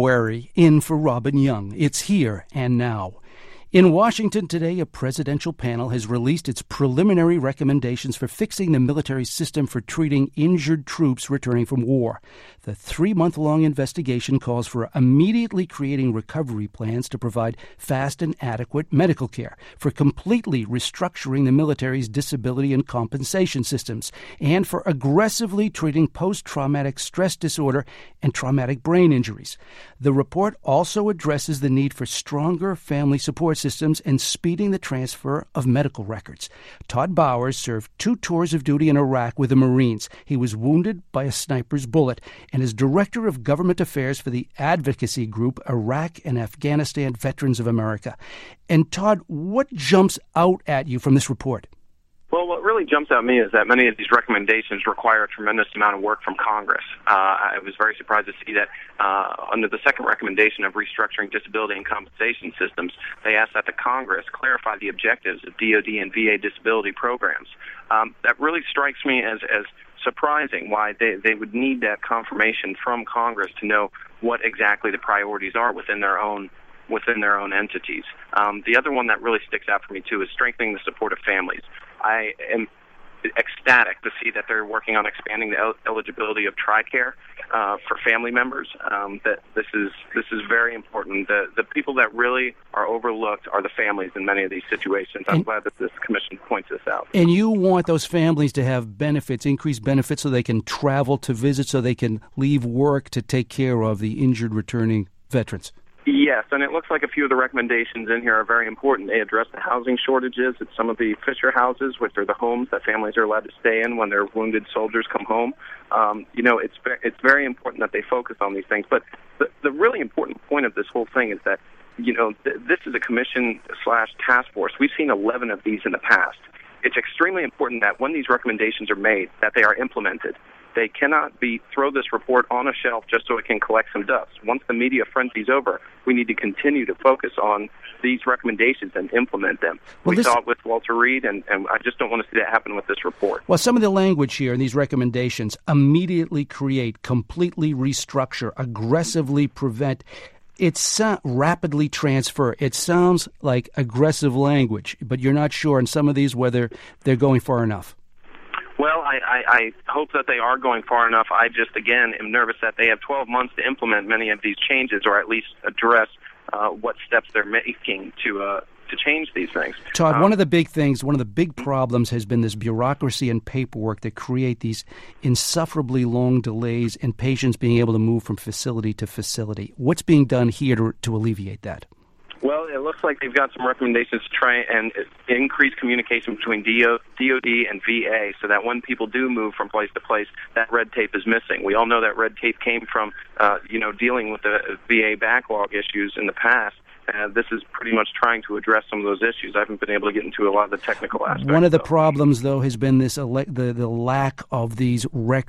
February, in for Robin Young. It's here and now. In Washington today, a presidential panel has released its preliminary recommendations for fixing the military system for treating injured troops returning from war. The 3-month-long investigation calls for immediately creating recovery plans to provide fast and adequate medical care, for completely restructuring the military's disability and compensation systems, and for aggressively treating post-traumatic stress disorder and traumatic brain injuries. The report also addresses the need for stronger family support systems and speeding the transfer of medical records. Todd Bowers served 2 tours of duty in Iraq with the Marines. He was wounded by a sniper's bullet and is Director of Government Affairs for the advocacy group Iraq and Afghanistan Veterans of America. And Todd, what jumps out at you from this report? Well, what really jumps at me is that many of these recommendations require a tremendous amount of work from Congress. I was very surprised to see that under the second recommendation of restructuring disability and compensation systems, they asked that the Congress clarify the objectives of DoD and VA disability programs. That really strikes me as surprising why they would need that confirmation from Congress to know what exactly the priorities are within their own entities. The other one that really sticks out for me, too, is strengthening the support of families. I am ecstatic to see that they're working on expanding the eligibility of TRICARE for family members. That this is very important. The people that really are overlooked are the families in many of these situations. I'm glad that this commission points this out. And you want those families to have benefits, increased benefits, so they can travel to visit, so they can leave work to take care of the injured returning veterans. Yes, and it looks like a few of the recommendations in here are very important. They address the housing shortages at some of the Fisher houses, which are the homes that families are allowed to stay in when their wounded soldiers come home. It's very important that they focus on these things. But the really important point of this whole thing is that, this is a commission/task force. We've seen 11 of these in the past. It's extremely important that when these recommendations are made, that they are implemented. They cannot throw this report on a shelf just so it can collect some dust. Once the media frenzy's over, we need to continue to focus on these recommendations and implement them. We saw it with Walter Reed, and I just don't want to see that happen with this report. Well, some of the language here in these recommendations: immediately create, completely restructure, aggressively prevent. It's rapidly transfer. It sounds like aggressive language, but you're not sure in some of these whether they're going far enough. Well, I hope that they are going far enough. I just, again, am nervous that they have 12 months to implement many of these changes, or at least address what steps they're making to change these things. Todd, one of the big problems has been this bureaucracy and paperwork that create these insufferably long delays in patients being able to move from facility to facility. What's being done here to alleviate that? Well, it looks like they've got some recommendations to try and increase communication between DoD and VA so that when people do move from place to place, that red tape is missing. We all know that red tape came from, dealing with the VA backlog issues in the past. This is pretty much trying to address some of those issues. I haven't been able to get into a lot of the technical aspects. One of the problems, though, has been this the lack of these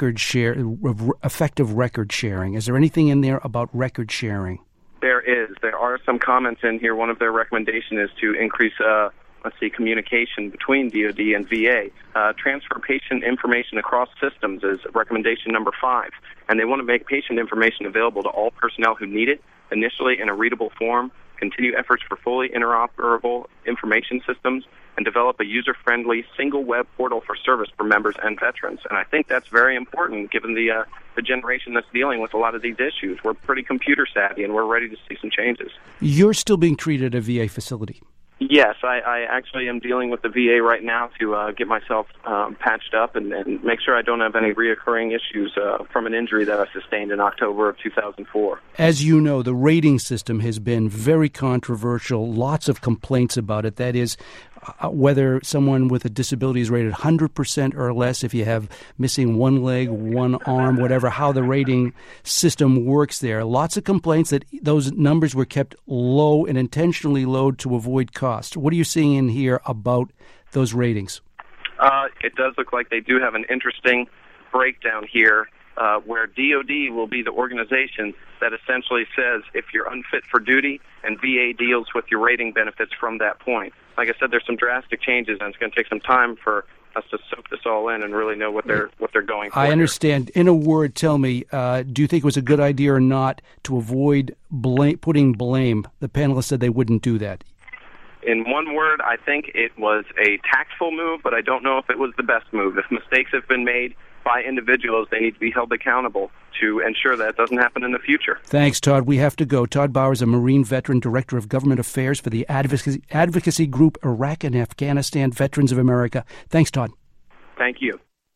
effective record sharing. Is there anything in there about record sharing? There are some comments in here. One of their recommendations is to increase, communication between DoD and VA. Transfer patient information across systems is recommendation number 5. And they want to make patient information available to all personnel who need it, initially in a readable form, continue efforts for fully interoperable information systems, and develop a user-friendly single web portal for service for members and veterans. And I think that's very important given the generation that's dealing with a lot of these issues. We're pretty computer savvy, and we're ready to see some changes. You're still being treated at a VA facility. Yes, I actually am dealing with the VA right now to get myself patched up and make sure I don't have any reoccurring issues from an injury that I sustained in October of 2004. As you know, the rating system has been very controversial, lots of complaints about it. That is, whether someone with a disability is rated 100% or less, if you have missing one leg, one arm, whatever, how the rating system works there. Lots of complaints that those numbers were kept low and intentionally low to avoid cost. What are you seeing in here about those ratings? It does look like they do have an interesting breakdown here where DoD will be the organization that essentially says if you're unfit for duty, and VA deals with your rating benefits from that point. Like I said, there's some drastic changes, and it's going to take some time for us to soak this all in and really know what they're going for. I understand. In a word, tell me, do you think it was a good idea or not to avoid putting blame? The panelists said they wouldn't do that. In one word, I think it was a tactful move, but I don't know if it was the best move. If mistakes have been made by individuals, they need to be held accountable to ensure that doesn't happen in the future. Thanks, Todd. We have to go. Todd Bauer is a Marine veteran, Director of Government Affairs for the advocacy group Iraq and Afghanistan Veterans of America. Thanks, Todd. Thank you.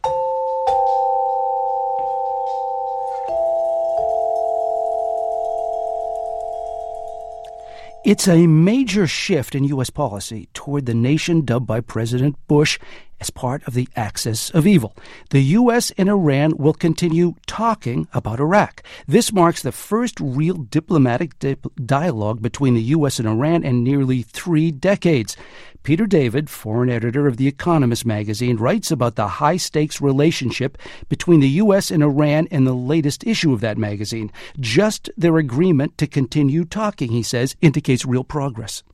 It's a major shift in U.S. policy toward the nation dubbed by President Bush as part of the axis of evil. The U.S. and Iran will continue talking about Iraq. This marks the first real diplomatic dialogue between the U.S. and Iran in nearly 3 decades. Peter David, foreign editor of The Economist magazine, writes about the high-stakes relationship between the U.S. and Iran in the latest issue of that magazine. Just their agreement to continue talking, he says, indicates real progress.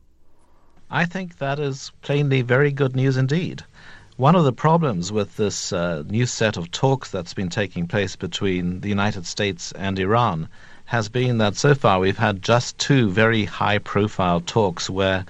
I think that is plainly very good news indeed. One of the problems with this new set of talks that's been taking place between the United States and Iran has been that so far we've had just 2 very high-profile talks where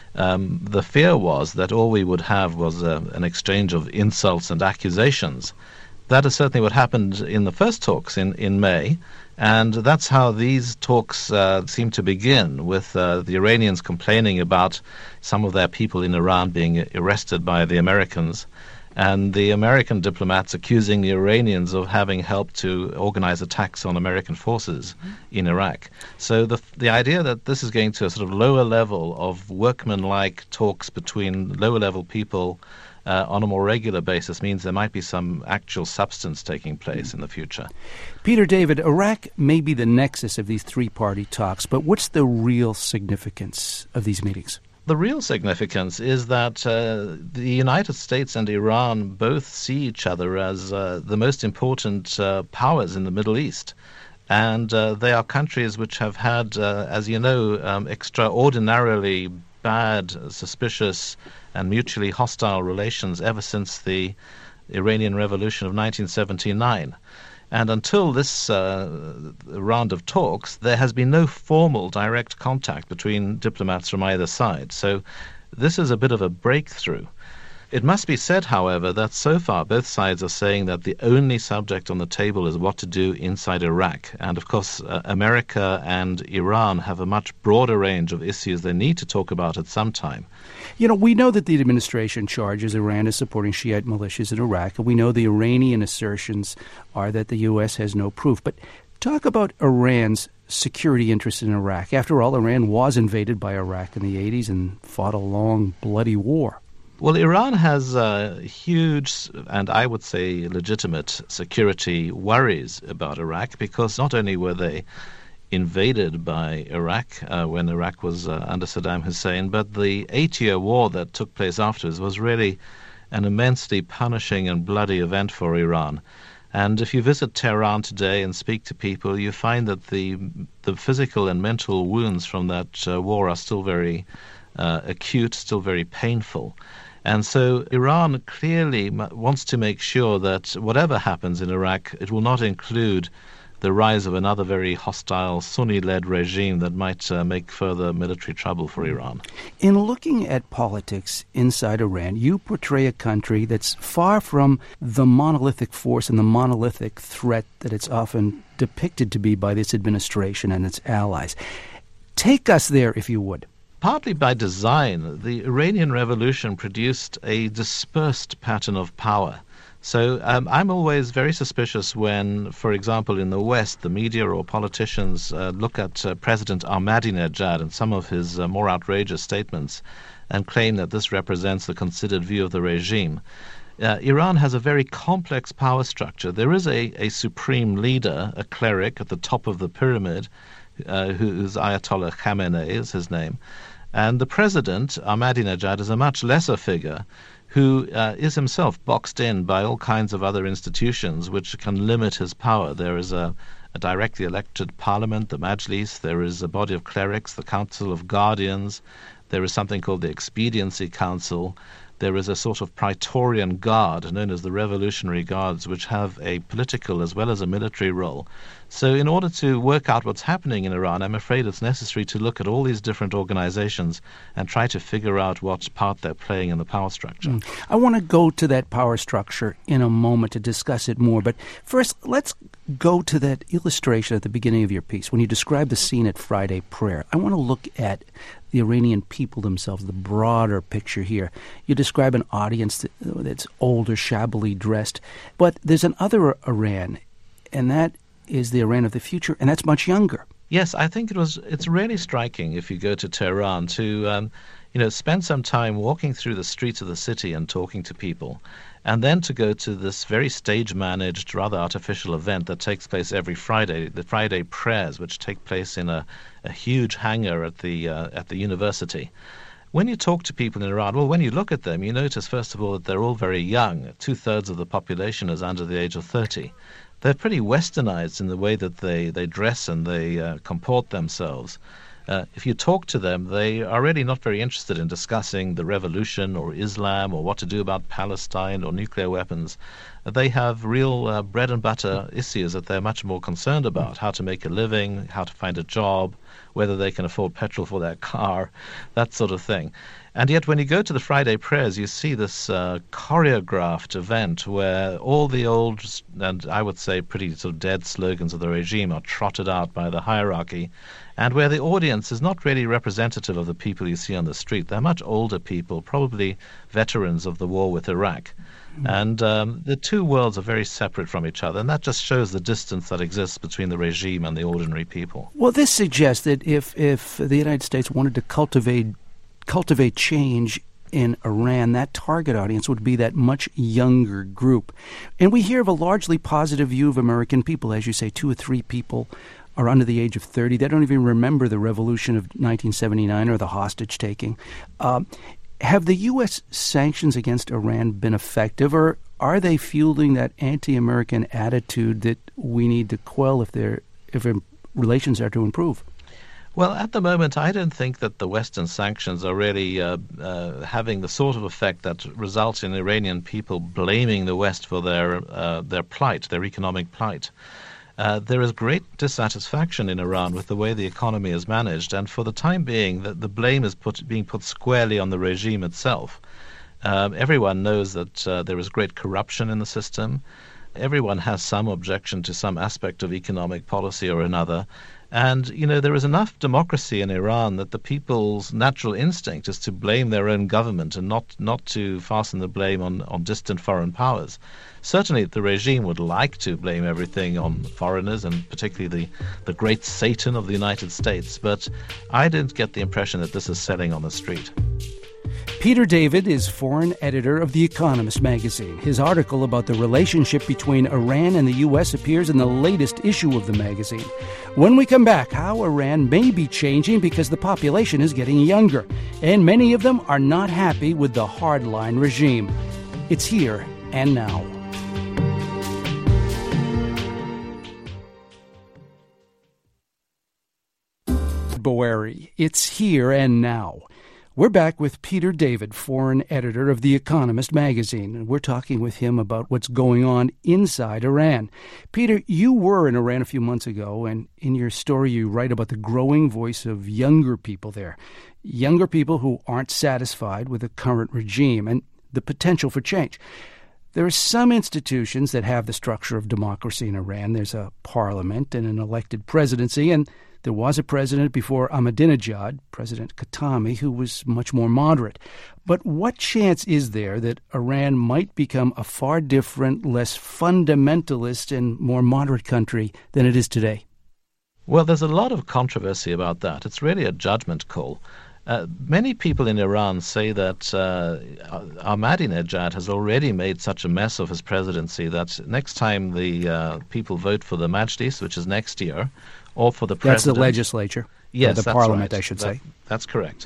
the fear was that all we would have was an exchange of insults and accusations. That is certainly what happened in the first talks in May, and that's how these talks seem to begin, with the Iranians complaining about some of their people in Iran being arrested by the Americans, and the American diplomats accusing the Iranians of having helped to organize attacks on American forces in Iraq. So the idea that this is going to a sort of lower level of workmanlike talks between lower-level people on a more regular basis means there might be some actual substance taking place in the future. Peter David, Iraq may be the nexus of these 3-party talks, but what's the real significance of these meetings? The real significance is that the United States and Iran both see each other as the most important powers in the Middle East. And they are countries which have had, as you know, extraordinarily bad, suspicious, and mutually hostile relations ever since the Iranian Revolution of 1979. And until this round of talks, there has been no formal direct contact between diplomats from either side. So this is a bit of a breakthrough. It must be said, however, that so far both sides are saying that the only subject on the table is what to do inside Iraq. And of course, America and Iran have a much broader range of issues they need to talk about at some time. You know, we know that the administration charges Iran as supporting Shiite militias in Iraq, and we know the Iranian assertions are that the U.S. has no proof. But talk about Iran's security interests in Iraq. After all, Iran was invaded by Iraq in the 80s and fought a long, bloody war. Well, Iran has huge and I would say legitimate security worries about Iraq because not only were they invaded by Iraq when Iraq was under Saddam Hussein, but the 8-year war that took place afterwards was really an immensely punishing and bloody event for Iran. And if you visit Tehran today and speak to people, you find that the physical and mental wounds from that war are still very acute, still very painful. And so Iran clearly wants to make sure that whatever happens in Iraq, it will not include the rise of another very hostile Sunni-led regime that might make further military trouble for Iran. In looking at politics inside Iran, you portray a country that's far from the monolithic force and the monolithic threat that it's often depicted to be by this administration and its allies. Take us there, if you would. Partly by design, the Iranian Revolution produced a dispersed pattern of power. So I'm always very suspicious when, for example, in the West, the media or politicians look at President Ahmadinejad and some of his more outrageous statements and claim that this represents the considered view of the regime. Iran has a very complex power structure. There is a supreme leader, a cleric at the top of the pyramid, who's Ayatollah Khamenei is his name. And the president, Ahmadinejad, is a much lesser figure who is himself boxed in by all kinds of other institutions which can limit his power. There is a directly elected parliament, the Majlis. There is a body of clerics, the Council of Guardians. There is something called the Expediency Council. there is a sort of Praetorian Guard known as the Revolutionary Guards, which have a political as well as a military role. So in order to work out what's happening in Iran, I'm afraid it's necessary to look at all these different organizations and try to figure out what part they're playing in the power structure. I want to go to that power structure in a moment to discuss it more, but first let's go to that illustration at the beginning of your piece. When you describe the scene at Friday prayer, I want to look at the Iranian people themselves, the broader picture here. You describe an audience that's older, shabbily dressed, but there's another Iran, and that is the Iran of the future, and that's much younger. Yes, I think it's really striking if you go to Tehran to spend some time walking through the streets of the city and talking to people, and then to go to this very stage-managed, rather artificial event that takes place every Friday, the Friday prayers, which take place in a huge hangar at the university. When you talk to people in Iran, well, when you look at them, you notice, first of all, that they're all very young. 2/3 of the population is under the age of 30. They're pretty westernized in the way that they dress and they comport themselves. If you talk to them, they are really not very interested in discussing the revolution or Islam or what to do about Palestine or nuclear weapons. They have real bread and butter issues that they're much more concerned about: how to make a living, how to find a job, whether they can afford petrol for their car, that sort of thing. And yet when you go to the Friday prayers, you see this choreographed event where all the old, and I would say pretty sort of dead slogans of the regime are trotted out by the hierarchy, and where the audience is not really representative of the people you see on the street. They're much older people, probably veterans of the war with Iraq. And the two worlds are very separate from each other, and that just shows the distance that exists between the regime and the ordinary people. Well, this suggests that if the United States wanted to cultivate change in Iran, that target audience would be that much younger group. And we hear of a largely positive view of American people. As you say, 2 or 3 people are under the age of 30. They don't even remember the revolution of 1979 or the hostage-taking. Have the U.S. sanctions against Iran been effective, or are they fueling that anti-American attitude that we need to quell if relations are to improve? Well, at the moment, I don't think that the Western sanctions are really having the sort of effect that results in Iranian people blaming the West for their plight, their economic plight. There is great dissatisfaction in Iran with the way the economy is managed, and for the time being, the blame is being put squarely on the regime itself. Everyone knows that there is great corruption in the system. Everyone has some objection to some aspect of economic policy or another. And, there is enough democracy in Iran that the people's natural instinct is to blame their own government and not to fasten the blame on distant foreign powers. Certainly the regime would like to blame everything on foreigners, and particularly the great Satan of the United States, but I didn't get the impression that this is selling on the street. Peter David is foreign editor of The Economist magazine. His article about the relationship between Iran and the U.S. appears in the latest issue of the magazine. When we come back, how Iran may be changing because the population is getting younger, and many of them are not happy with the hardline regime. It's here and now. Boeri. It's here and now. We're back with Peter David, foreign editor of The Economist magazine, and we're talking with him about what's going on inside Iran. Peter, you were in Iran a few months ago, and in your story you write about the growing voice of younger people there, younger people who aren't satisfied with the current regime and the potential for change. There are some institutions that have the structure of democracy in Iran. There's a parliament and an elected presidency, and there was a president before Ahmadinejad, President Khatami, who was much more moderate. But what chance is there that Iran might become a far different, less fundamentalist and more moderate country than it is today? Well, there's a lot of controversy about that. It's really a judgment call. Many people in Iran say that Ahmadinejad has already made such a mess of his presidency that next time the people vote for the Majlis, which is next year, or for the president. That's the legislature. Yes, or the that's parliament, right. I should say. That's correct.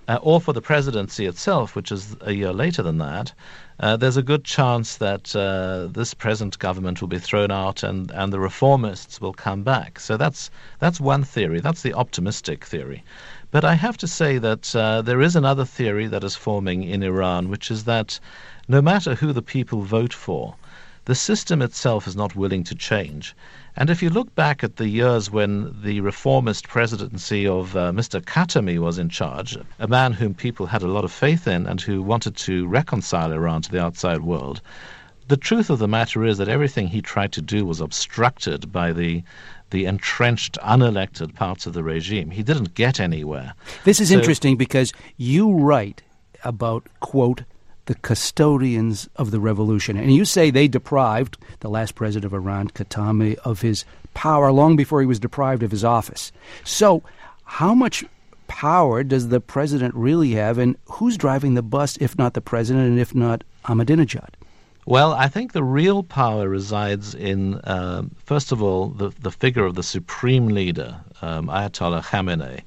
or for the presidency itself, which is a year later than that, there's a good chance that this present government will be thrown out and the reformists will come back. So that's one theory. That's the optimistic theory. But I have to say that there is another theory that is forming in Iran, which is that no matter who the people vote for, the system itself is not willing to change. And if you look back at the years when the reformist presidency of Mr. Khatami was in charge, a man whom people had a lot of faith in and who wanted to reconcile Iran to the outside world, the truth of the matter is that everything he tried to do was obstructed by the entrenched, unelected parts of the regime. He didn't get anywhere. This is interesting because you write about, quote, the custodians of the revolution. And you say they deprived the last president of Iran, Khatami, of his power long before he was deprived of his office. So how much power does the president really have, and who's driving the bus, if not the president and if not Ahmadinejad? Well, I think the real power resides in, first of all, the figure of the supreme leader, Ayatollah Khamenei.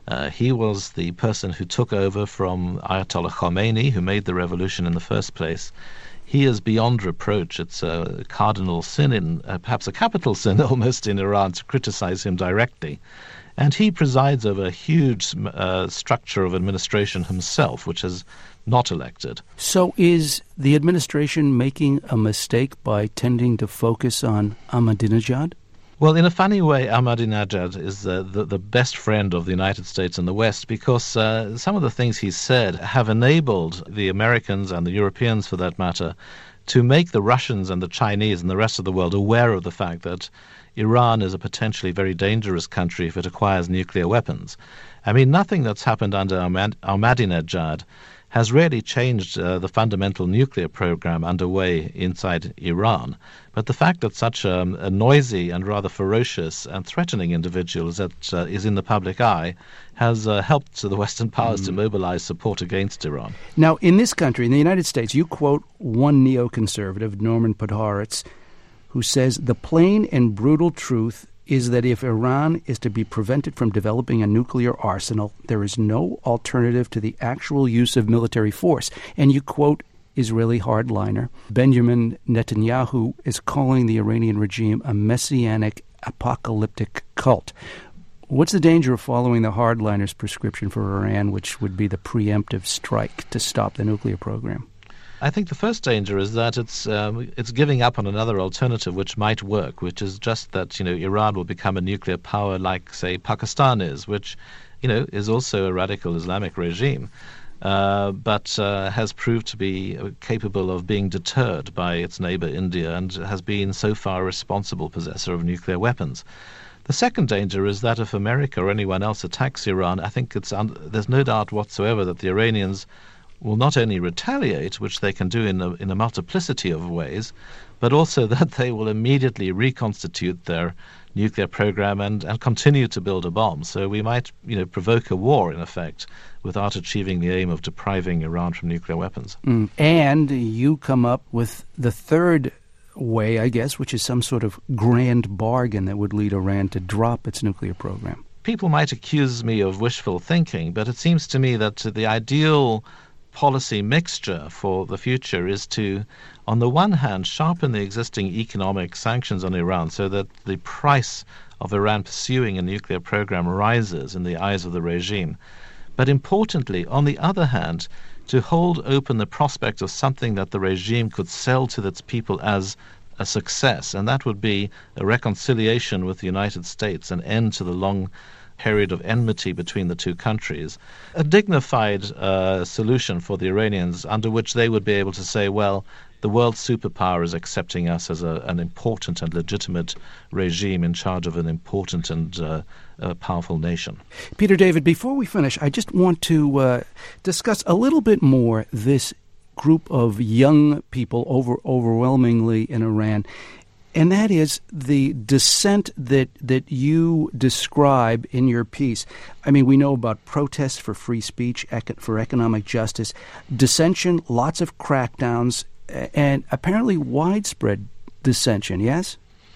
He was the person who took over from Ayatollah Khomeini, who made the revolution in the first place. He is beyond reproach. It's a cardinal sin, perhaps a capital sin almost in Iran, to criticize him directly. And he presides over a huge structure of administration himself, which is not elected. So is the administration making a mistake by tending to focus on Ahmadinejad? Well, in a funny way, Ahmadinejad is the best friend of the United States and the West, because some of the things he said have enabled the Americans and the Europeans, for that matter, to make the Russians and the Chinese and the rest of the world aware of the fact that Iran is a potentially very dangerous country if it acquires nuclear weapons. I mean, nothing that's happened under Ahmadinejad has really changed the fundamental nuclear program underway inside Iran. But the fact that such a noisy and rather ferocious and threatening individual is in the public eye has helped the Western powers to mobilize support against Iran. Now, in this country, in the United States, you quote one neoconservative, Norman Podhoretz, who says, the plain and brutal truth is that if Iran is to be prevented from developing a nuclear arsenal, there is no alternative to the actual use of military force. And you quote Israeli hardliner Benjamin Netanyahu is calling the Iranian regime a messianic apocalyptic cult. What's the danger of following the hardliner's prescription for Iran, which would be the preemptive strike to stop the nuclear program? I think the first danger is that it's giving up on another alternative which might work, which is just that Iran will become a nuclear power like, say, Pakistan is, which is also a radical Islamic regime, but has proved to be capable of being deterred by its neighbor India and has been so far a responsible possessor of nuclear weapons. The second danger is that if America or anyone else attacks Iran, I think there's no doubt whatsoever that the Iranians will not only retaliate, which they can do in a multiplicity of ways, but also that they will immediately reconstitute their nuclear program and continue to build a bomb. So we might, provoke a war, in effect, without achieving the aim of depriving Iran from nuclear weapons. And you come up with the third way, I guess, which is some sort of grand bargain that would lead Iran to drop its nuclear program. People might accuse me of wishful thinking, but it seems to me that the ideal policy mixture for the future is to, on the one hand, sharpen the existing economic sanctions on Iran so that the price of Iran pursuing a nuclear program rises in the eyes of the regime. But importantly, on the other hand, to hold open the prospect of something that the regime could sell to its people as a success, and that would be a reconciliation with the United States, an end to the long period of enmity between the two countries, a dignified solution for the Iranians under which they would be able to say, well, the world superpower is accepting us as an important and legitimate regime in charge of an important and powerful nation. Peter David, before we finish, I just want to discuss a little bit more this group of young people overwhelmingly in Iran. And that is the dissent that you describe in your piece. I mean, we know about protests for free speech, for economic justice, dissension, lots of crackdowns, and apparently widespread dissension, yes?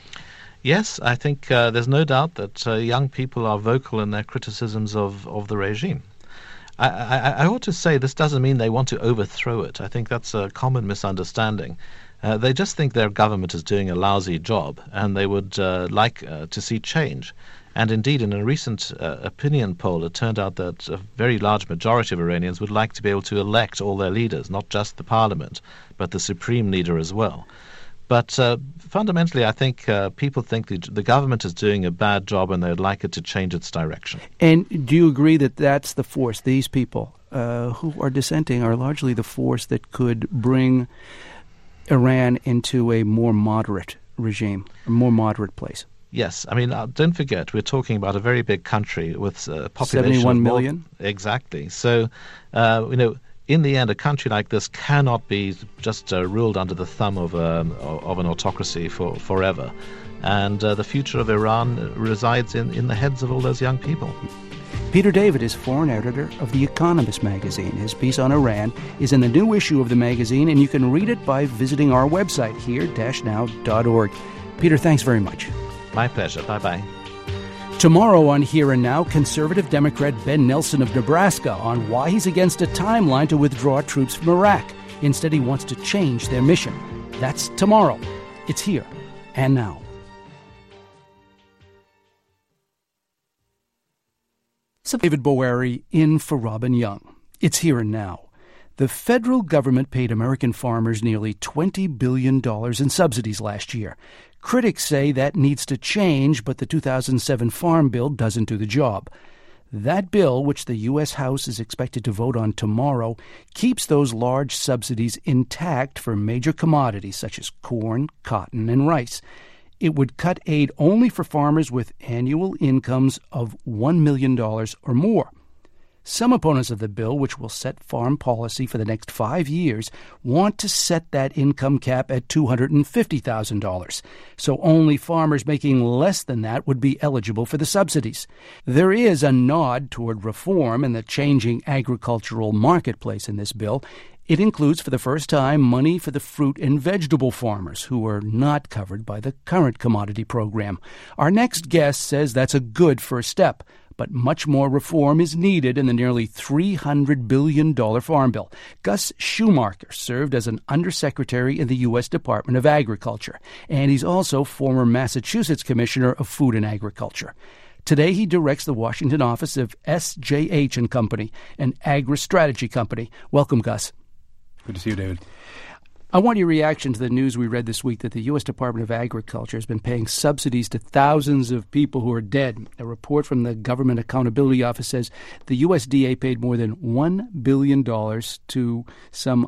Yes, I think there's no doubt that young people are vocal in their criticisms of the regime. I ought to say this doesn't mean they want to overthrow it. I think that's a common misunderstanding. They just think their government is doing a lousy job, and they would like to see change. And indeed, in a recent opinion poll, it turned out that a very large majority of Iranians would like to be able to elect all their leaders, not just the parliament, but the supreme leader as well. But fundamentally, I think people think the government is doing a bad job and they'd like it to change its direction. And do you agree that that's the force, these people who are dissenting are largely the force that could bring Iran into a more moderate regime, a more moderate place? Yes. I mean, don't forget, we're talking about a very big country with a population 71 million? Exactly. So, in the end, a country like this cannot be just ruled under the thumb of an autocracy forever. And the future of Iran resides in the heads of all those young people. Peter David is foreign editor of The Economist magazine. His piece on Iran is in the new issue of the magazine, and you can read it by visiting our website, here-now.org. Peter, thanks very much. My pleasure. Bye-bye. Tomorrow on Here and Now, conservative Democrat Ben Nelson of Nebraska on why he's against a timeline to withdraw troops from Iraq. Instead, he wants to change their mission. That's tomorrow. It's Here and Now. So David Boeri in for Robin Young. It's Here and Now. The federal government paid American farmers nearly $20 billion in subsidies last year. Critics say that needs to change, but the 2007 Farm Bill doesn't do the job. That bill, which the U.S. House is expected to vote on tomorrow, keeps those large subsidies intact for major commodities such as corn, cotton, and rice. It would cut aid only for farmers with annual incomes of $1 million or more. Some opponents of the bill, which will set farm policy for the next 5 years, want to set that income cap at $250,000. So only farmers making less than that would be eligible for the subsidies. There is a nod toward reform in the changing agricultural marketplace in this bill. It includes, for the first time, money for the fruit and vegetable farmers who are not covered by the current commodity program. Our next guest says that's a good first step. But much more reform is needed in the nearly $300 billion farm bill. Gus Schumacher served as an undersecretary in the U.S. Department of Agriculture, and he's also former Massachusetts Commissioner of Food and Agriculture. Today, he directs the Washington office of SJH & Company, an agri-strategy company. Welcome, Gus. Good to see you, David. I want your reaction to the news we read this week that the U.S. Department of Agriculture has been paying subsidies to thousands of people who are dead. A report from the Government Accountability Office says the USDA paid more than $1 billion to some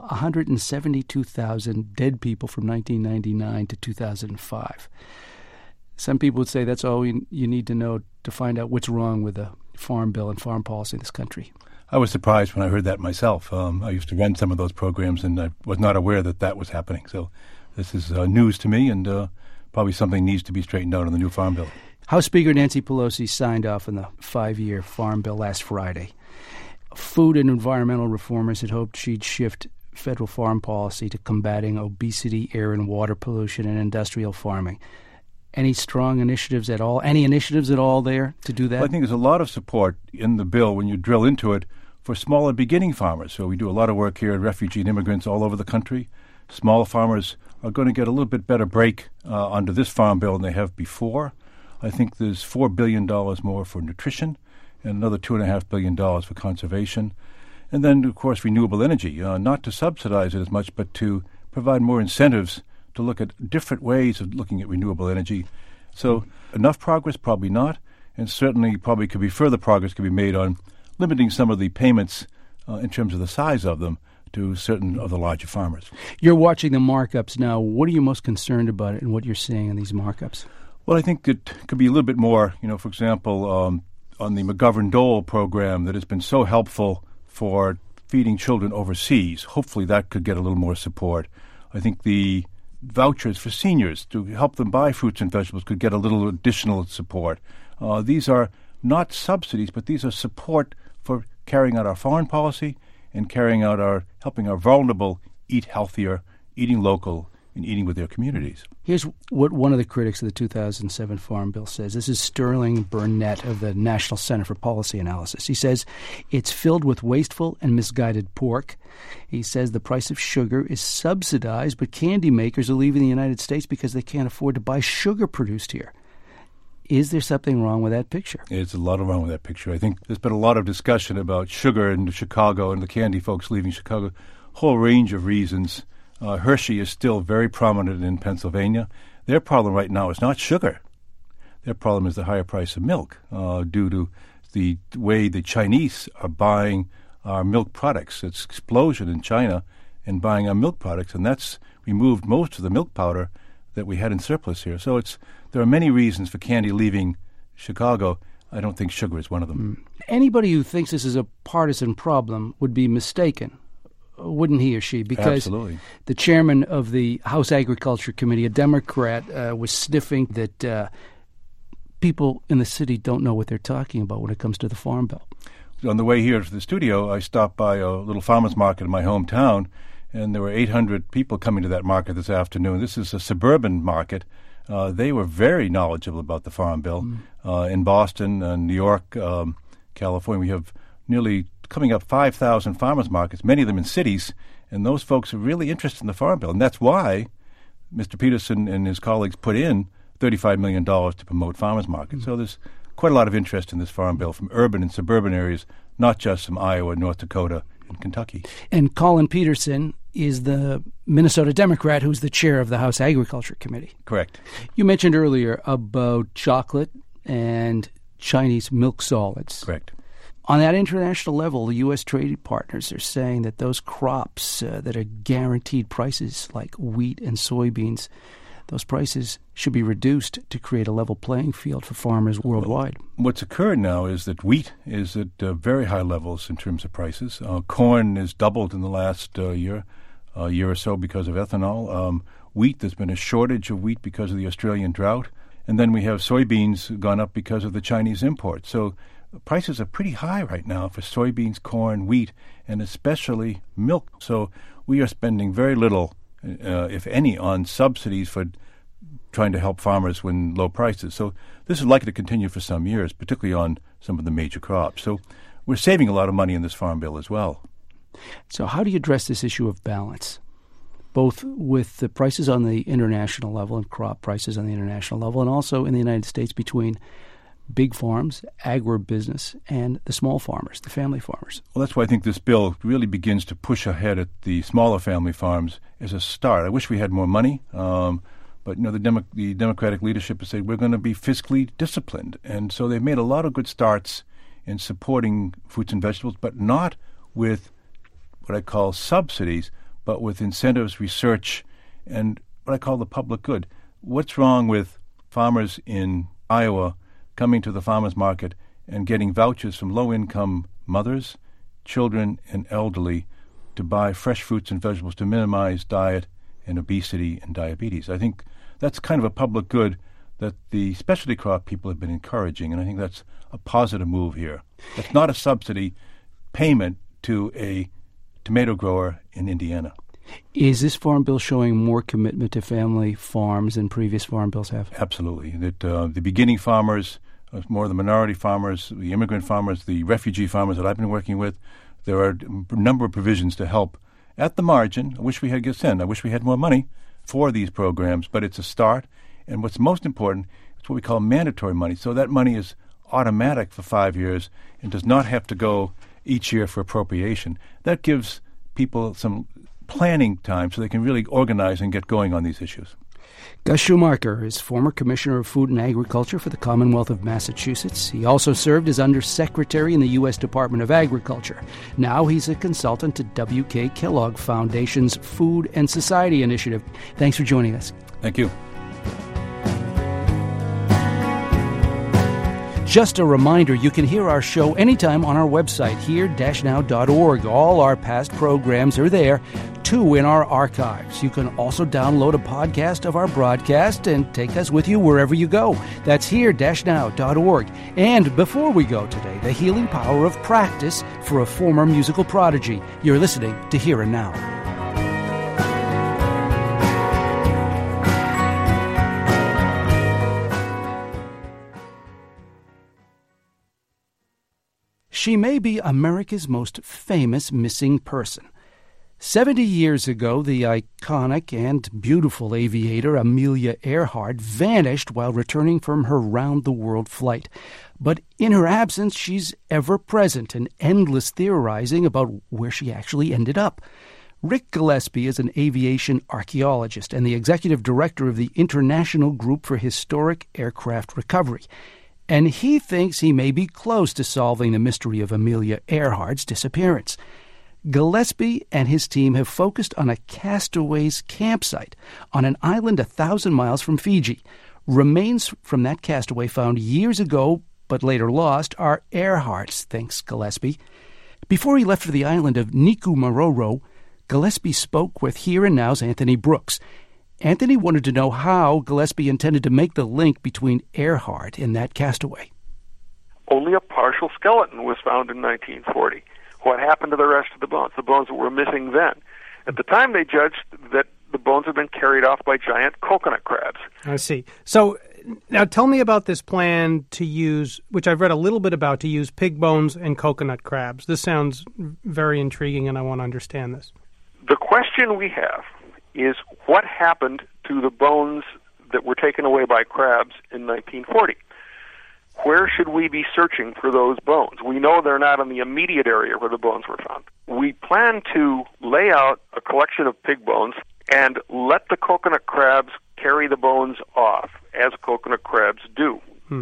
172,000 dead people from 1999 to 2005. Some people would say that's all you need to know to find out what's wrong with the farm bill and farm policy in this country. I was surprised when I heard that myself. I used to run some of those programs, and I was not aware that that was happening. So this is news to me, and probably something needs to be straightened out in the new Farm Bill. House Speaker Nancy Pelosi signed off on the 5-year Farm Bill last Friday. Food and environmental reformers had hoped she'd shift federal farm policy to combating obesity, air and water pollution, and industrial farming. Any strong initiatives at all? Any initiatives at all there to do that? Well, I think there's a lot of support in the bill when you drill into it for small and beginning farmers. So we do a lot of work here, refugee and immigrants all over the country. Small farmers are going to get a little bit better break under this farm bill than they have before. I think there's $4 billion more for nutrition and another $2.5 billion for conservation. And then, of course, renewable energy, not to subsidize it as much, but to provide more incentives to look at different ways of looking at renewable energy. So enough progress, probably not, and certainly probably could be further progress could be made on limiting some of the payments in terms of the size of them to certain of the larger farmers. You're watching the markups now. What are you most concerned about and what you're seeing in these markups? Well, I think it could be a little bit more, for example, on the McGovern-Dole program that has been so helpful for feeding children overseas. Hopefully that could get a little more support. I think the vouchers for seniors to help them buy fruits and vegetables could get a little additional support. These are not subsidies, but these are support for carrying out our foreign policy and carrying out helping our vulnerable eat healthier, eating local, in eating with their communities. Here's what one of the critics of the 2007 Farm Bill says. This is Sterling Burnett of the National Center for Policy Analysis. He says it's filled with wasteful and misguided pork. He says the price of sugar is subsidized, but candy makers are leaving the United States because they can't afford to buy sugar produced here. Is there something wrong with that picture? There's a lot wrong with that picture. I think there's been a lot of discussion about sugar in Chicago and the candy folks leaving Chicago. Whole range of reasons. Hershey is still very prominent in Pennsylvania. Their problem right now is not sugar. Their problem is the higher price of milk due to the way the Chinese are buying our milk products. It's explosion in China in buying our milk products, and that's removed most of the milk powder that we had in surplus here. So there are many reasons for candy leaving Chicago. I don't think sugar is one of them. Anybody who thinks this is a partisan problem would be mistaken, wouldn't he or she? Because Absolutely. The chairman of the House Agriculture Committee, a Democrat, was sniffing that people in the city don't know what they're talking about when it comes to the Farm Bill. On the way here to the studio, I stopped by a little farmer's market in my hometown, and there were 800 people coming to that market this afternoon. This is a suburban market. They were very knowledgeable about the Farm Bill. In Boston, New York, California, we have nearly coming up 5,000 farmers markets, many of them in cities, and those folks are really interested in the Farm Bill. And that's why Mr. Peterson and his colleagues put in $35 million to promote farmers markets. So there's quite a lot of interest in this Farm Bill from urban and suburban areas, not just from Iowa, North Dakota, and Kentucky. And Collin Peterson is the Minnesota Democrat who's the chair of the House Agriculture Committee. Correct. You mentioned earlier about chocolate and Chinese milk solids. Correct. On that international level, the U.S. trading partners are saying that those crops that are guaranteed prices like wheat and soybeans, those prices should be reduced to create a level playing field for farmers worldwide. What's occurred now is that wheat is at very high levels in terms of prices. Corn has doubled in the last year or so because of ethanol. Wheat, there's been a shortage of wheat because of the Australian drought. And then we have soybeans gone up because of the Chinese import. So prices are pretty high right now for soybeans, corn, wheat, and especially milk. So we are spending very little, if any, on subsidies for trying to help farmers when low prices. So this is likely to continue for some years, particularly on some of the major crops. So we're saving a lot of money in this Farm Bill as well. So how do you address this issue of balance, both with the prices on the international level and crop prices on the international level, and also in the United States between big farms, agribusiness, and the small farmers, the family farmers? Well, that's why I think this bill really begins to push ahead at the smaller family farms as a start. I wish we had more money, but the Democratic leadership has said we're going to be fiscally disciplined. And so they've made a lot of good starts in supporting fruits and vegetables, but not with what I call subsidies, but with incentives, research, and what I call the public good. What's wrong with farmers in Iowa coming to the farmers market and getting vouchers from low-income mothers, children, and elderly to buy fresh fruits and vegetables to minimize diet and obesity and diabetes? I think that's kind of a public good that the specialty crop people have been encouraging, and I think that's a positive move here. It's not a subsidy payment to a tomato grower in Indiana. Is this Farm Bill showing more commitment to family farms than previous Farm Bills have? Absolutely. That the beginning farmers, more the minority farmers, the immigrant farmers, the refugee farmers that I've been working with, there are a number of provisions to help at the margin. I wish we had more money for these programs, but it's a start. And what's most important, it's what we call mandatory money. So that money is automatic for 5 years and does not have to go each year for appropriation. That gives people some planning time so they can really organize and get going on these issues. Gus Schumacher is former Commissioner of Food and Agriculture for the Commonwealth of Massachusetts. He also served as Undersecretary in the U.S. Department of Agriculture. Now he's a consultant to W.K. Kellogg Foundation's Food and Society Initiative. Thanks for joining us. Thank you. Just a reminder, you can hear our show anytime on our website, here-now.org. All our past programs are there, too, in our archives. You can also download a podcast of our broadcast and take us with you wherever you go. That's here-now.org. And before we go today, the healing power of practice for a former musical prodigy. You're listening to Here and Now. she may be America's most famous missing person. 70 years ago, the iconic and beautiful aviator Amelia Earhart vanished while returning from her round-the-world flight. But in her absence, she's ever present and endless theorizing about where she actually ended up. Rick Gillespie is an aviation archaeologist and the executive director of the International Group for Historic Aircraft Recovery. And he thinks he may be close to solving the mystery of Amelia Earhart's disappearance. Gillespie and his team have focused on a castaway's campsite on an island 1,000 miles from Fiji. Remains from that castaway found years ago but later lost are Earhart's, thinks Gillespie. Before he left for the island of Nikumaroro, Gillespie spoke with Here and Now's Anthony Brooks. Anthony wanted to know how Gillespie intended to make the link between Earhart and that castaway. Only a partial skeleton was found in 1940. What happened to the rest of the bones that were missing then? At the time, they judged that the bones had been carried off by giant coconut crabs. I see. So now tell me about this plan to use, which I've read a little bit about, to use pig bones and coconut crabs. This sounds very intriguing, and I want to understand this. The question we have is what happened to the bones that were taken away by crabs in 1940? Where should we be searching for those bones? We know they're not in the immediate area where the bones were found. We plan to lay out a collection of pig bones and let the coconut crabs carry the bones off, as coconut crabs do.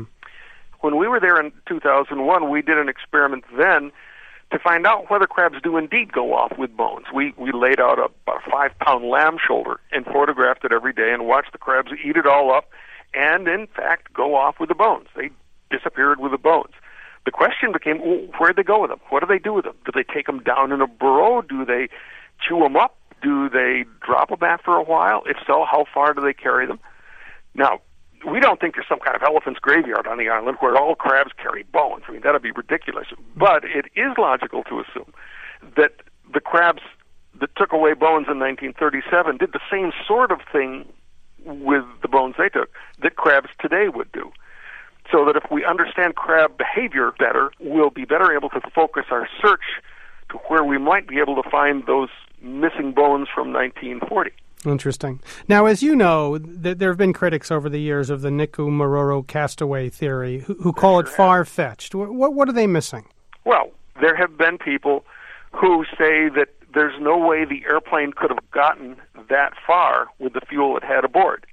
When we were there in 2001, we did an experiment then to find out whether crabs do indeed go off with bones. We laid out a 5-pound lamb shoulder and photographed it every day and watched the crabs eat it all up and, in fact, go off with the bones. They disappeared with the bones. The question became, where'd they go with them? What do they do with them? Do they take them down in a burrow? Do they chew them up? Do they drop them after a while? If so, how far do they carry them? Now, we don't think there's some kind of elephant's graveyard on the island where all crabs carry bones. I mean, that'd be ridiculous. But it is logical to assume that the crabs that took away bones in 1937 did the same sort of thing with the bones they took that crabs today would do. So that if we understand crab behavior better, we'll be better able to focus our search to where we might be able to find those missing bones from 1940. Interesting. Now, as you know, there have been critics over the years of the Nikumaroro castaway theory who call it far-fetched. What are they missing? Well, there have been people who say that there's no way the airplane could have gotten that far with the fuel it had aboard.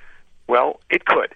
Well, it could.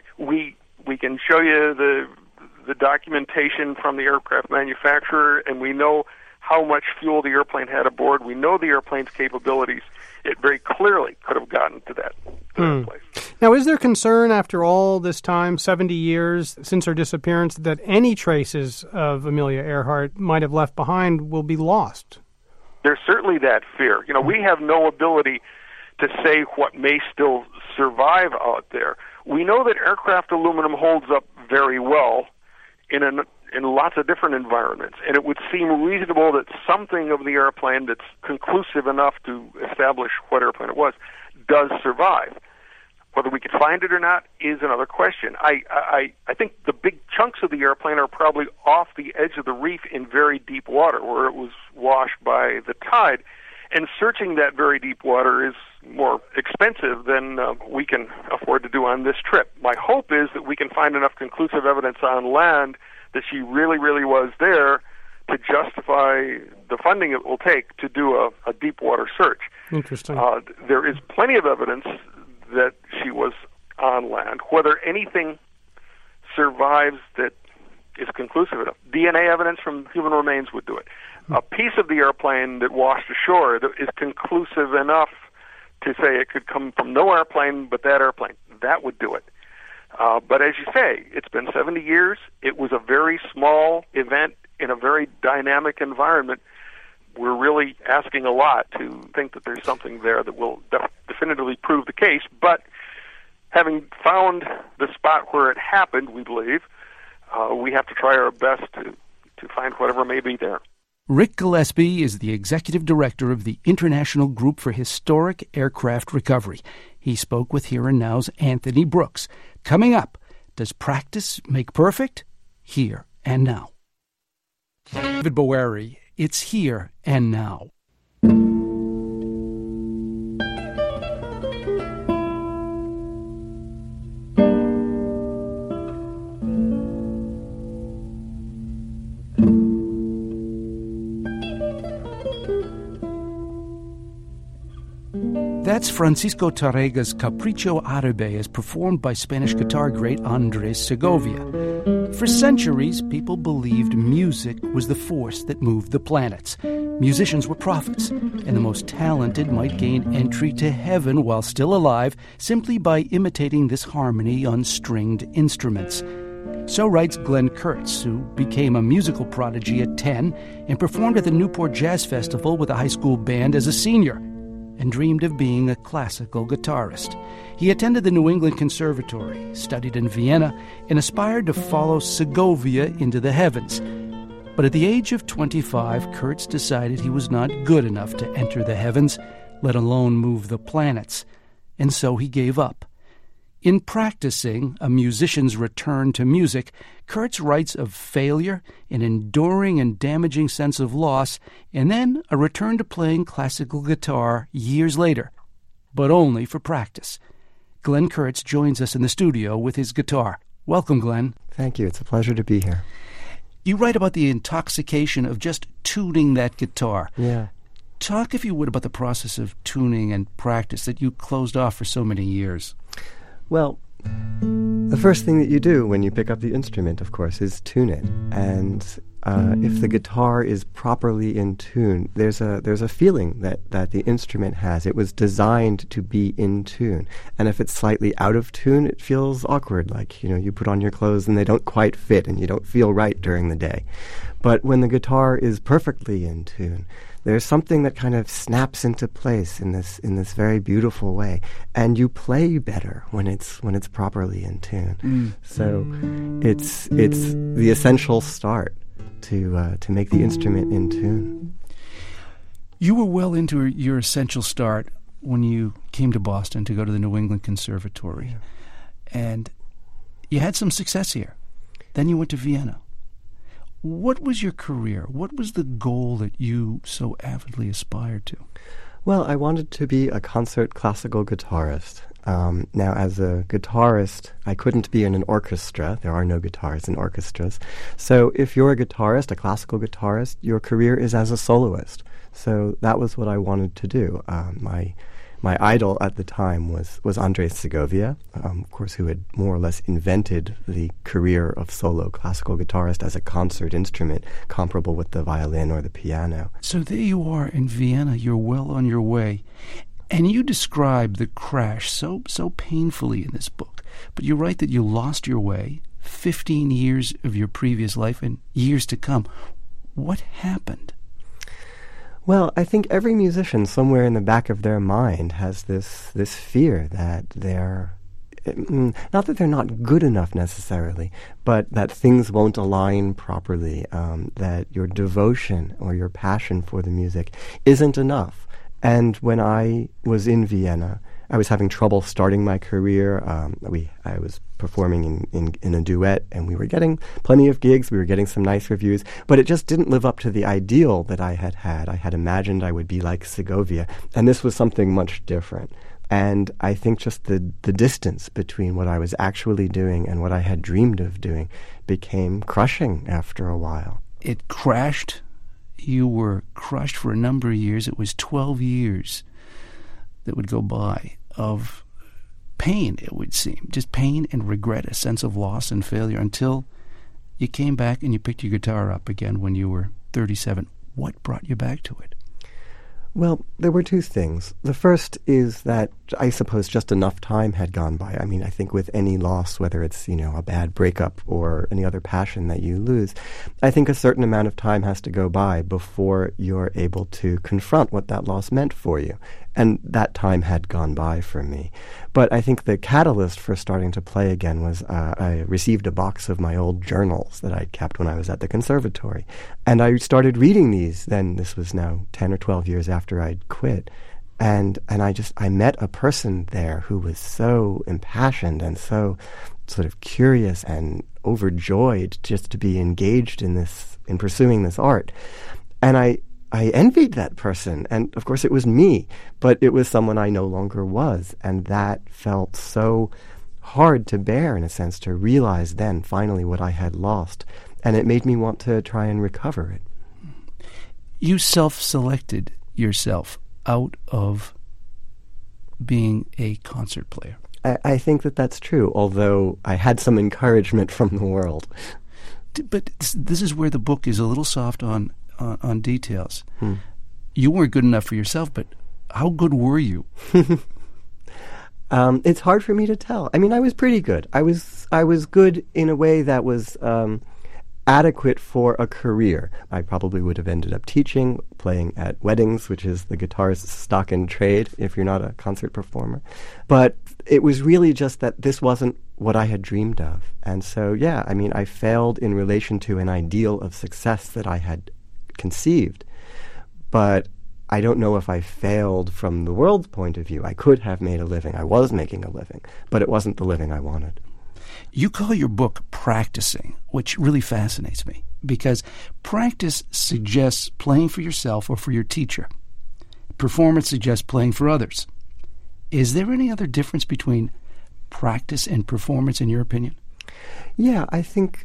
We can show you the documentation from the aircraft manufacturer, and we know how much fuel the airplane had aboard. We know the airplane's capabilities. It very clearly could have gotten to that place. Now, is there concern after all this time, 70 years since her disappearance, that any traces of Amelia Earhart might have left behind will be lost? There's certainly that fear. You know, we have no ability to say what may still survive out there. We know that aircraft aluminum holds up very well in lots of different environments, and it would seem reasonable that something of the airplane that's conclusive enough to establish what airplane it was does survive. Whether we can find it or not is another question. I think the big chunks of the airplane are probably off the edge of the reef in very deep water where it was washed by the tide, and searching that very deep water is more expensive than we can afford to do on this trip. My hope is that we can find enough conclusive evidence on land that she really, really was there to justify the funding it will take to do a deep water search. Interesting. There is plenty of evidence that she was on land. Whether anything survives that is conclusive enough, DNA evidence from human remains would do it. A piece of the airplane that washed ashore that is conclusive enough to say it could come from no airplane but that airplane, that would do it. But as you say, it's been 70 years. It was a very small event in a very dynamic environment. We're really asking a lot to think that there's something there that will definitively prove the case. But having found the spot where it happened, we believe, we have to try our best to find whatever may be there. Rick Gillespie is the executive director of the International Group for Historic Aircraft Recovery. He spoke with Here and Now's Anthony Brooks. Coming up, does practice make perfect? Here and Now. David Bowery, It's Here and Now. That's Francisco Tárrega's Capricho Árabe as performed by Spanish guitar great Andrés Segovia. For centuries, people believed music was the force that moved the planets. Musicians were prophets, and the most talented might gain entry to heaven while still alive simply by imitating this harmony on stringed instruments. So writes Glenn Kurtz, who became a musical prodigy at 10 and performed at the Newport Jazz Festival with a high school band as a senior, and dreamed of being a classical guitarist. He attended the New England Conservatory, studied in Vienna, and aspired to follow Segovia into the heavens. But at the age of 25, Kurtz decided he was not good enough to enter the heavens, let alone move the planets, and so he gave up. In practicing A Musician's Return to Music, Kurtz writes of failure, an enduring and damaging sense of loss, and then a return to playing classical guitar years later, but only for practice. Glenn Kurtz joins us in the studio with his guitar. Welcome, Glenn. Thank you. It's a pleasure to be here. You write about the intoxication of just tuning that guitar. Yeah. Talk, if you would, about the process of tuning and practice that you closed off for so many years. Well, the first thing that you do when you pick up the instrument, of course, is tune it. And if the guitar is properly in tune, there's a feeling that the instrument has. It was designed to be in tune. And if it's slightly out of tune, it feels awkward, like, you put on your clothes and they don't quite fit and you don't feel right during the day. But when the guitar is perfectly in tune, there's something that kind of snaps into place in this very beautiful way, and you play better when it's properly in tune. So it's the essential start to make the instrument in tune. You were well into your essential start when you came to Boston to go to the New England Conservatory, and you had some success here. Then you went to Vienna. What was your career? What was the goal that you so avidly aspired to? Well, I wanted to be a concert classical guitarist. Now, as a guitarist, I couldn't be in an orchestra. There are no guitars in orchestras. So if you're a guitarist, a classical guitarist, your career is as a soloist. So that was what I wanted to do. My idol at the time was Andrés Segovia, of course, who had more or less invented the career of solo classical guitarist as a concert instrument, comparable with the violin or the piano. So there you are in Vienna. You're well on your way. And you describe the crash so painfully in this book. But you write that you lost your way, 15 years of your previous life and years to come. What happened? Well, I think every musician somewhere in the back of their mind has this fear that they're, not that they're not good enough necessarily, but that things won't align properly, that your devotion or your passion for the music isn't enough. And when I was in Vienna, I was having trouble starting my career. I was performing in a duet, and we were getting plenty of gigs. We were getting some nice reviews, but it just didn't live up to the ideal that I had had. I had imagined I would be like Segovia, and this was something much different. And I think just the distance between what I was actually doing and what I had dreamed of doing became crushing after a while. It crashed. You were crushed for a number of years. It was 12 years that would go by of pain, it would seem. Just pain and regret, a sense of loss and failure, until you came back and you picked your guitar up again when you were 37. What brought you back to it? Well, there were two things. The first is that I suppose just enough time had gone by. I mean, I think with any loss, whether it's, a bad breakup or any other passion that you lose, I think a certain amount of time has to go by before you're able to confront what that loss meant for you. And that time had gone by for me. But I think the catalyst for starting to play again was I received a box of my old journals that I'd kept when I was at the conservatory. And I started reading these. Then this was now 10 or 12 years after I'd quit. And I met a person there who was so impassioned and so sort of curious and overjoyed just to be engaged in this in pursuing this art. And I envied that person, and of course it was me, but it was someone I no longer was, and that felt so hard to bear, in a sense, to realize then finally what I had lost, and it made me want to try and recover it. You self-selected yourself out of being a concert player. I think that that's true, although I had some encouragement from the world. But this is where the book is a little soft on details. You weren't good enough for yourself, but how good were you? It's hard for me to tell. I mean, I was pretty good. I was good in a way that was adequate for a career. I probably would have ended up teaching, playing at weddings, which is the guitarist's stock in trade if you're not a concert performer. But it was really just that this wasn't what I had dreamed of. And so, yeah, I mean, I failed in relation to an ideal of success that I had conceived. But I don't know if I failed from the world's point of view. I could have made a living. I was making a living, but it wasn't the living I wanted. You call your book Practicing, which really fascinates me, because practice suggests playing for yourself or for your teacher. Performance suggests playing for others. Is there any other difference between practice and performance, in your opinion? Yeah, I think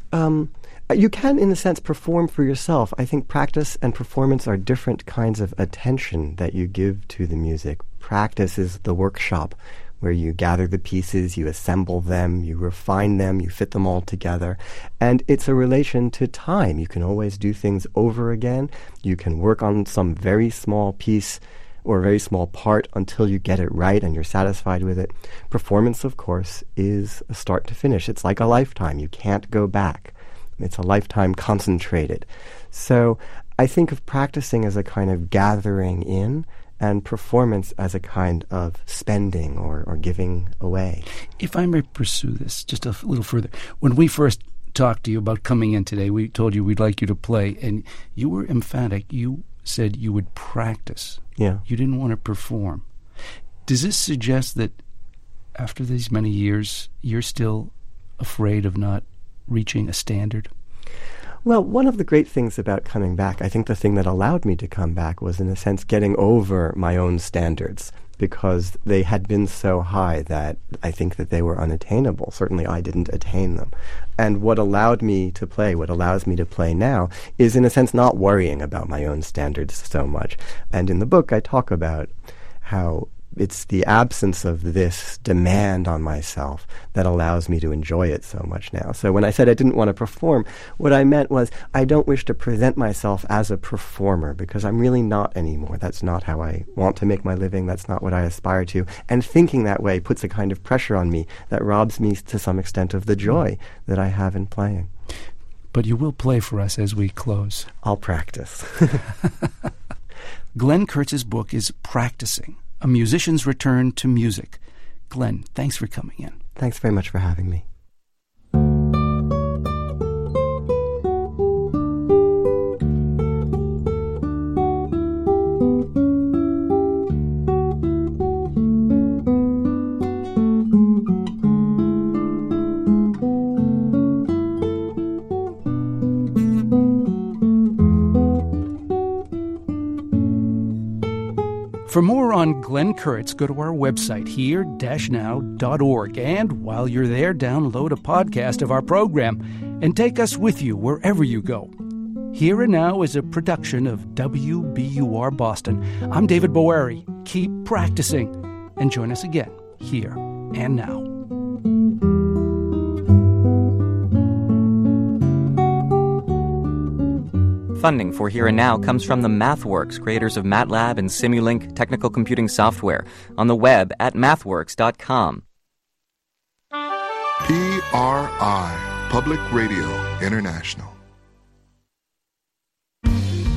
you can, in a sense, perform for yourself. I think practice and performance are different kinds of attention that you give to the music. Practice is the workshop where you gather the pieces, you assemble them, you refine them, you fit them all together. And it's a relation to time. You can always do things over again. You can work on some very small piece or a very small part until you get it right and you're satisfied with it. Performance, of course, is a start to finish. It's like a lifetime. You can't go back. It's a lifetime concentrated. So I think of practicing as a kind of gathering in, and performance as a kind of spending or giving away. If I may pursue this just a little further, when we first talked to you about coming in today, we told you we'd like you to play, and you were emphatic. You said you would practice. Yeah. You didn't want to perform. Does this suggest that after these many years, you're still afraid of not reaching a standard? Well, one of the great things about coming back, I think the thing that allowed me to come back was, in a sense, getting over my own standards, because they had been so high that I think that they were unattainable. Certainly I didn't attain them. And what allowed me to play, what allows me to play now, is, in a sense, not worrying about my own standards so much. And in the book I talk about how it's the absence of this demand on myself that allows me to enjoy it so much now. So when I said I didn't want to perform, what I meant was I don't wish to present myself as a performer, because I'm really not anymore. That's not how I want to make my living. That's not what I aspire to. And thinking that way puts a kind of pressure on me that robs me to some extent of the joy that I have in playing. But you will play for us as we close. I'll practice. Glenn Kurtz's book is Practicing: A Musician's Return to Music. Glenn, thanks for coming in. Thanks very much for having me. For more on Glenn Kurtz, go to our website, here-now.org. And while you're there, download a podcast of our program and take us with you wherever you go. Here and Now is a production of WBUR Boston. I'm David Boeri. Keep practicing and join us again, Here and Now. Funding for Here and Now comes from the MathWorks, creators of MATLAB and Simulink technical computing software, on the web at mathworks.com. PRI, Public Radio International.